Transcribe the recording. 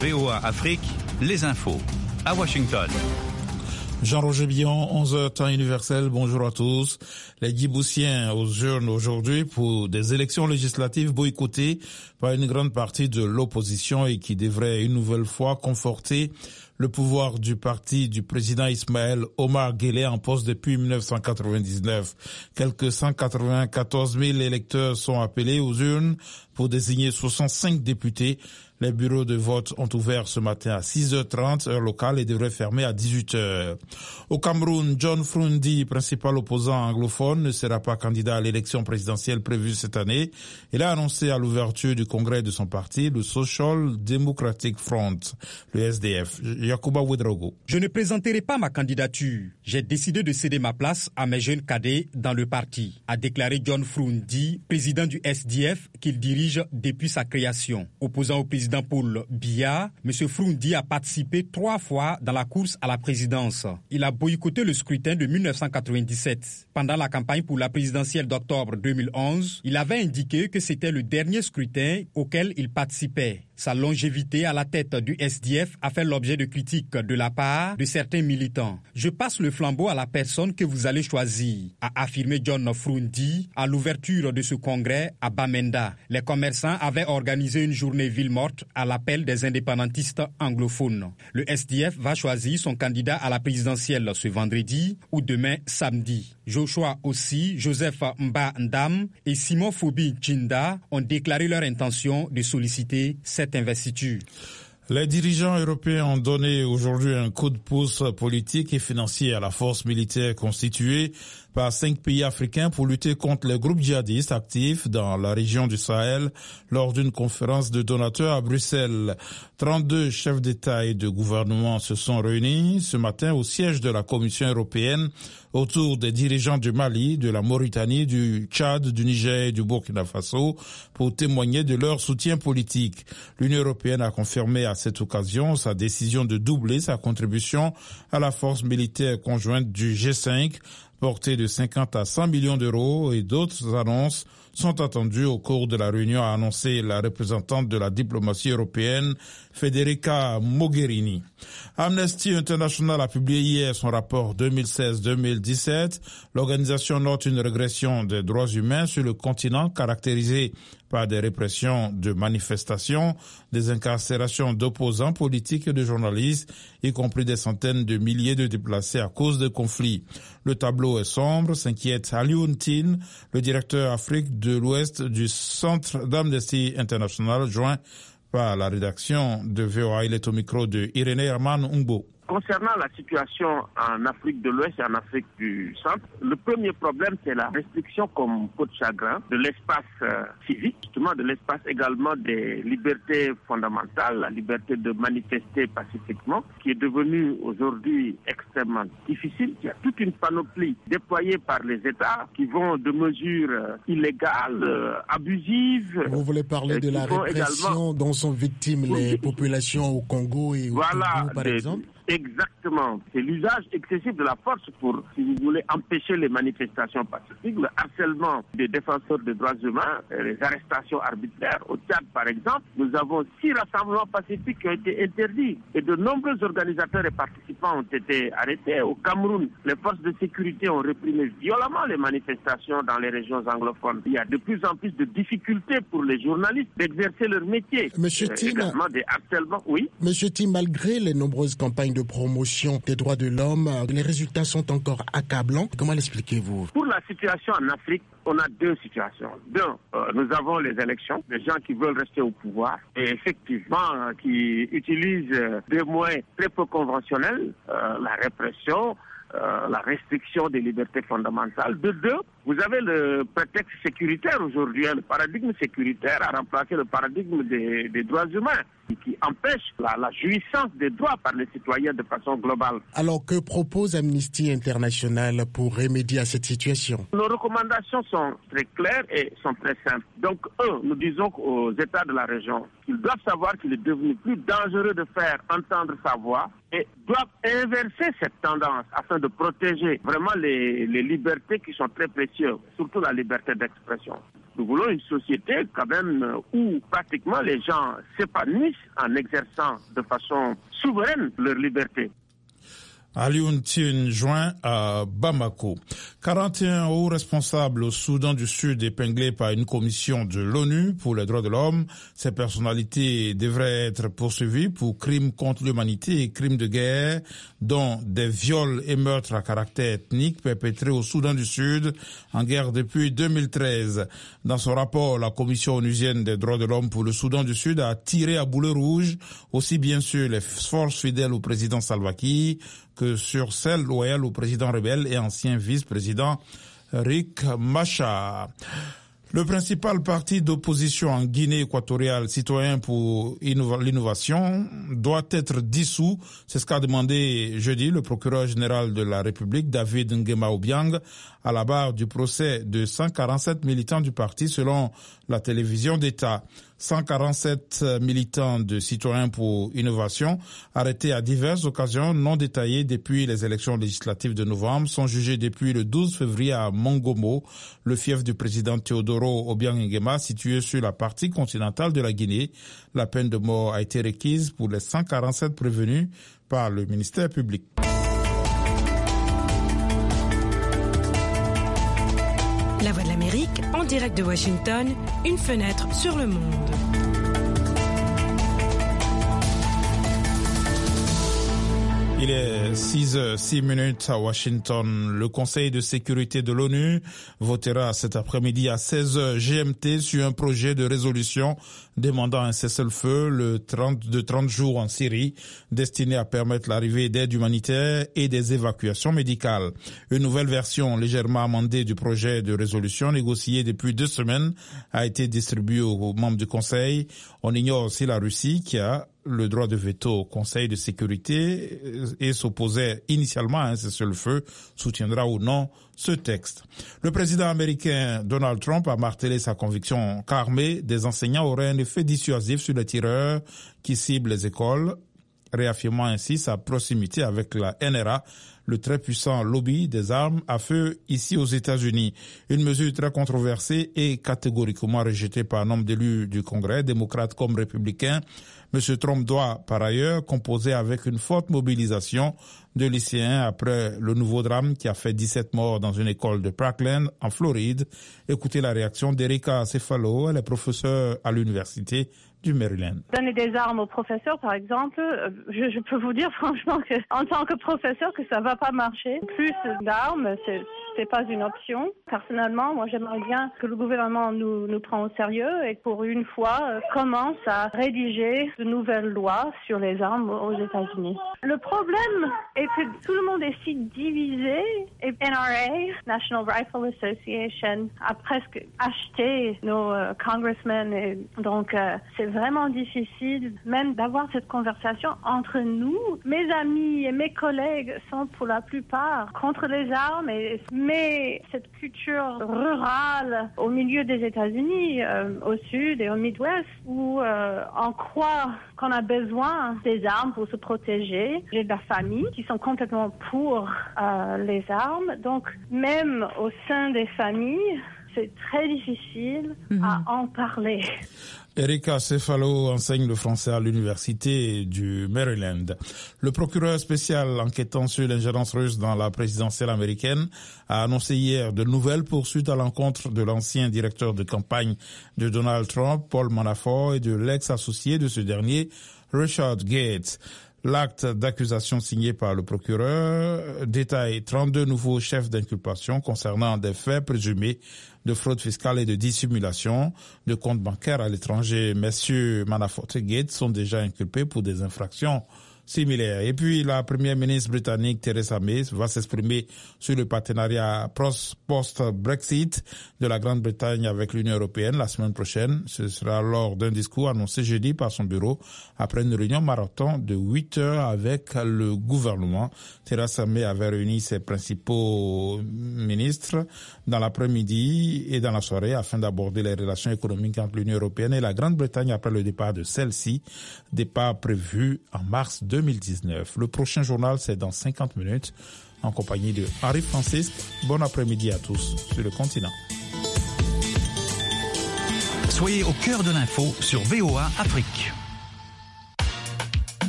VOA Afrique, les infos. À Washington. Jean-Roger Billon, 11h temps universel, bonjour à tous. Les Djiboutiens aux urnes aujourd'hui pour des élections législatives boycottées par une grande partie de l'opposition et qui devraient une nouvelle fois conforter le pouvoir du parti du président Ismaël Omar Guelleh en poste depuis 1999. Quelques 194 000 électeurs sont appelés aux urnes pour désigner 65 députés. Les bureaux de vote ont ouvert ce matin à 6h30, heure locale, et devraient fermer à 18h. Au Cameroun, John Frundi, principal opposant anglophone, ne sera pas candidat à l'élection présidentielle prévue cette année. Il a annoncé à l'ouverture du congrès de son parti, le Social Democratic Front, le SDF. Yacouba Ouedraogo. Je ne présenterai pas ma candidature. J'ai décidé de céder ma place à mes jeunes cadets dans le parti, a déclaré John Frundi, président du SDF qu'il dirige depuis sa création. Opposant au président Paul Biya, M. Frundi a participé 3 fois dans la course à la présidence. Il a boycotté le scrutin de 1997. Pendant la campagne pour la présidentielle d'octobre 2011, il avait indiqué que c'était le dernier scrutin auquel il participait. Sa longévité à la tête du SDF a fait l'objet de critiques de la part de certains militants. Je passe le flambeau à la personne que vous allez choisir, a affirmé John Frundi à l'ouverture de ce congrès à Bamenda. Les commerçants avaient organisé une journée ville morte à l'appel des indépendantistes anglophones. Le SDF va choisir son candidat à la présidentielle ce vendredi ou demain samedi. Joshua aussi, Joseph Mba Ndam et Simon Fobi Djinda ont déclaré leur intention de solliciter cette investiture. Les dirigeants européens ont donné aujourd'hui un coup de pouce politique et financier à la force militaire constituée par 5 pays africains pour lutter contre les groupes djihadistes actifs dans la région du Sahel lors d'une conférence de donateurs à Bruxelles. 32 chefs d'État et de gouvernement se sont réunis ce matin au siège de la Commission européenne autour des dirigeants du Mali, de la Mauritanie, du Tchad, du Niger et du Burkina Faso pour témoigner de leur soutien politique. L'Union européenne a confirmé à cette occasion sa décision de doubler sa contribution à la force militaire conjointe du G5, portée de 50 à 100 millions d'euros, et d'autres annonces sont attendues au cours de la réunion, a annoncé la représentante de la diplomatie européenne, Federica Mogherini. Amnesty International a publié hier son rapport 2016-2017. L'organisation note une régression des droits humains sur le continent caractérisée par des répressions de manifestations, des incarcérations d'opposants politiques et de journalistes, y compris des centaines de milliers de déplacés à cause de conflits. Le tableau est sombre, s'inquiète Alioune Tine, le directeur Afrique de l'Ouest du Centre d'Amnesty International, joint par la rédaction de VOA. Il est au micro de Irénée Herman Ngbo. Concernant la situation en Afrique de l'Ouest et en Afrique du Centre, le premier problème, c'est la restriction comme peau de chagrin de l'espace civique, justement de l'espace également des libertés fondamentales, la liberté de manifester pacifiquement, qui est devenue aujourd'hui extrêmement difficile. Il y a toute une panoplie déployée par les États qui vont de mesures illégales, abusives. Vous voulez parler de la répression dont sont victimes les populations au Congo et au Togo, par exemple? Exactement. C'est l'usage excessif de la force pour, si vous voulez, empêcher les manifestations pacifiques, le harcèlement des défenseurs des droits humains, les arrestations arbitraires. Au Tchad, par exemple, nous avons 6 rassemblements pacifiques qui ont été interdits et de nombreux organisateurs et participants ont été arrêtés. Au Cameroun, les forces de sécurité ont réprimé violemment les manifestations dans les régions anglophones. Il y a de plus en plus de difficultés pour les journalistes d'exercer leur métier. Monsieur Tim, également des harcèlements, oui. Monsieur Tim, malgré les nombreuses campagnes de promotion des droits de l'homme, les résultats sont encore accablants. Comment l'expliquez-vous? Pour la situation en Afrique, on a 2 situations. Nous avons les élections, les gens qui veulent rester au pouvoir et effectivement qui utilisent des moyens très peu conventionnels, la répression, la restriction des libertés fondamentales. De 2, vous avez le prétexte sécuritaire aujourd'hui. Le paradigme sécuritaire a remplacé le paradigme des droits humains qui empêche la jouissance des droits par les citoyens de façon globale. Alors que propose Amnesty International pour remédier à cette situation? Nos recommandations sont très claires et sont très simples. Donc, nous disons aux États de la région qu'ils doivent savoir qu'il est devenu plus dangereux de faire entendre sa voix et doivent inverser cette tendance afin de protéger vraiment les libertés qui sont très précieuses, surtout la liberté d'expression. Nous voulons une société quand même où pratiquement les gens s'épanouissent en exerçant de façon souveraine leur liberté. Alioune Tine joint à Bamako. 41 hauts responsables au Soudan du Sud épinglés par une commission de l'ONU pour les droits de l'homme. Ces personnalités devraient être poursuivies pour crimes contre l'humanité et crimes de guerre, dont des viols et meurtres à caractère ethnique perpétrés au Soudan du Sud en guerre depuis 2013. Dans son rapport, la commission onusienne des droits de l'homme pour le Soudan du Sud a tiré à boulet rouge aussi bien sûr les forces fidèles au président Salva Kiir que sur celles loyales au président rebelle et ancien vice-président Riek Machar. Le principal parti d'opposition en Guinée équatoriale, Citoyens pour l'innovation, doit être dissous. C'est ce qu'a demandé jeudi le procureur général de la République, David Nguema Obiang, à la barre du procès de 147 militants du parti selon la télévision d'État. 147 militants de Citoyens pour Innovation, arrêtés à diverses occasions non détaillées depuis les élections législatives de novembre, sont jugés depuis le 12 février à Mongomo, le fief du président Teodoro Obiang Nguema, situé sur la partie continentale de la Guinée. La peine de mort a été requise pour les 147 prévenus par le ministère public. La Voix de l'Amérique, en direct de Washington, une fenêtre sur le monde. Il est 6h06 à Washington. Le Conseil de sécurité de l'ONU votera cet après-midi à 16h GMT sur un projet de résolution demandant un cessez-le-feu de 30 jours en Syrie, destiné à permettre l'arrivée d'aide humanitaire et des évacuations médicales. Une nouvelle version légèrement amendée du projet de résolution négocié depuis 2 semaines a été distribuée aux membres du Conseil. On ignore aussi la Russie qui a le droit de veto au Conseil de sécurité et s'opposait initialement à un cessez-le-feu, soutiendra ou non ce texte. Le président américain Donald Trump a martelé sa conviction qu'armer des enseignants aurait un effet dissuasif sur les tireurs qui ciblent les écoles, réaffirmant ainsi sa proximité avec la NRA, le très puissant lobby des armes à feu ici aux États-Unis. Une mesure très controversée et catégoriquement rejetée par un nombre d'élus du Congrès, démocrates comme républicains. M. Trump doit, par ailleurs, composer avec une forte mobilisation de lycéens après le nouveau drame qui a fait 17 morts dans une école de Parkland, en Floride. Écoutez la réaction d'Erika Cefalo, elle est professeure à l'université du Maryland. Donner des armes aux professeurs, par exemple, je peux vous dire franchement que, en tant que professeur, que ça va pas marcher. Plus d'armes, c'est pas une option. Personnellement, moi, j'aimerais bien que le gouvernement nous prenne au sérieux et pour une fois commence à rédiger de nouvelles lois sur les armes aux États-Unis. Le problème est que tout le monde est si divisé et NRA, National Rifle Association, a presque acheté nos congressmen et donc c'est vraiment difficile même d'avoir cette conversation entre nous. Mes amis et mes collègues sont pour la plupart contre les armes, mais cette culture rurale au milieu des États-Unis, au sud et au Midwest, où on croit qu'on a besoin des armes pour se protéger. J'ai de la famille qui sont complètement pour les armes. Donc, même au sein des familles, c'est très difficile à en parler. Erika Cefalo enseigne le français à l'université du Maryland. Le procureur spécial enquêtant sur l'ingérence russe dans la présidentielle américaine a annoncé hier de nouvelles poursuites à l'encontre de l'ancien directeur de campagne de Donald Trump, Paul Manafort, et de l'ex-associé de ce dernier, Richard Gates. L'acte d'accusation signé par le procureur détaille 32 nouveaux chefs d'inculpation concernant des faits présumés de fraude fiscale et de dissimulation de comptes bancaires à l'étranger. Messieurs Manafort et Gates sont déjà inculpés pour des infractions similaires. Et puis, la première ministre britannique Theresa May va s'exprimer sur le partenariat post-Brexit de la Grande-Bretagne avec l'Union européenne la semaine prochaine. Ce sera lors d'un discours annoncé jeudi par son bureau après une réunion marathon de 8 heures avec le gouvernement. Theresa May avait réuni ses principaux ministres dans l'après-midi et dans la soirée afin d'aborder les relations économiques entre l'Union européenne et la Grande-Bretagne après le départ de celle-ci, départ prévu en mars 2019. Le prochain journal, c'est dans 50 minutes, en compagnie de Henri Francisque. Bon après-midi à tous sur le continent. Soyez au cœur de l'info sur VOA Afrique.